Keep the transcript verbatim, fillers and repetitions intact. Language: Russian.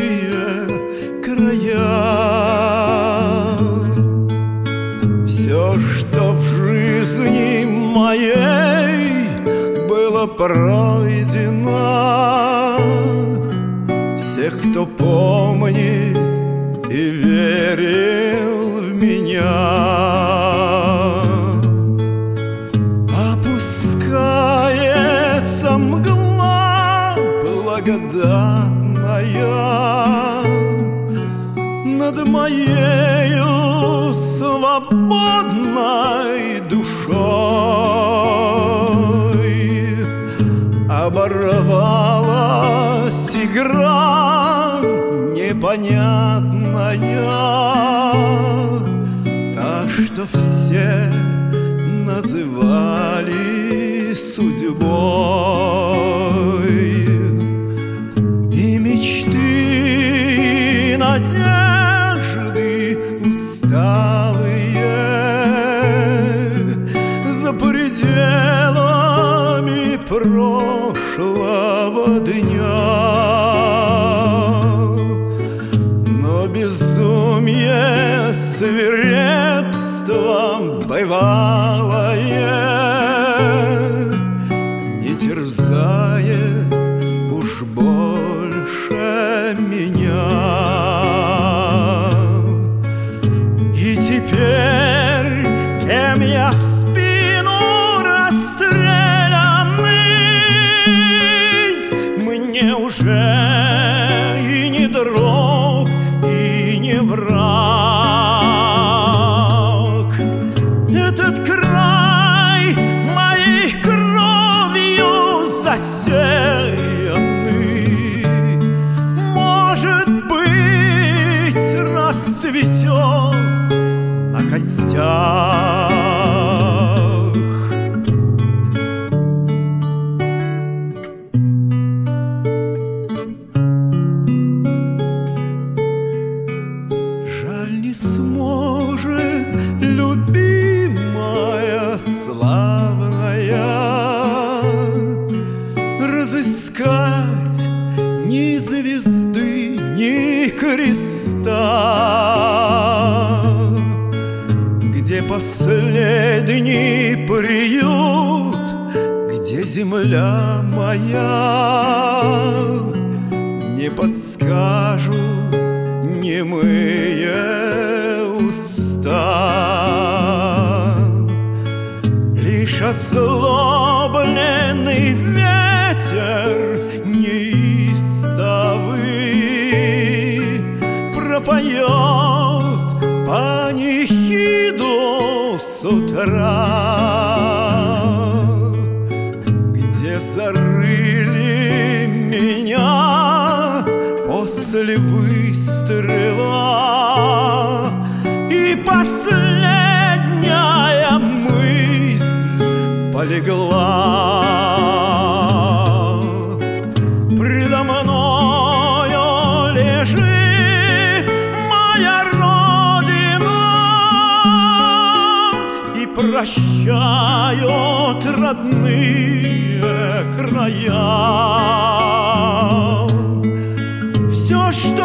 края. Все, что в жизни моей было пройдено, всех, кто помнит и верил в меня, опускается мгла благодатная над моею свободной душой. Оборвалась игра непонятная, та, что все называли судьбой. И мечты, и надежды усталые за пределами прошлого дня. Но безумие свирепством бывалое не терзает уж больше меня. И теперь, кем я в спину расстрелянный, мне уже и не друг, и не враг. Этот край моей кровью засеянный, может быть, расцветет на костях. Жаль, не сможет любимая славная разыскать ни звезды, ни креста, где последний приют, где земля моя, не подскажут немые уста. Лишь озлобленный ветер неистовый пропоет панихиду с утра, где зарыли меня после выстрела, и последняя мысль полегла. Предо мною лежит моя родина, и прощают родные края. Все, что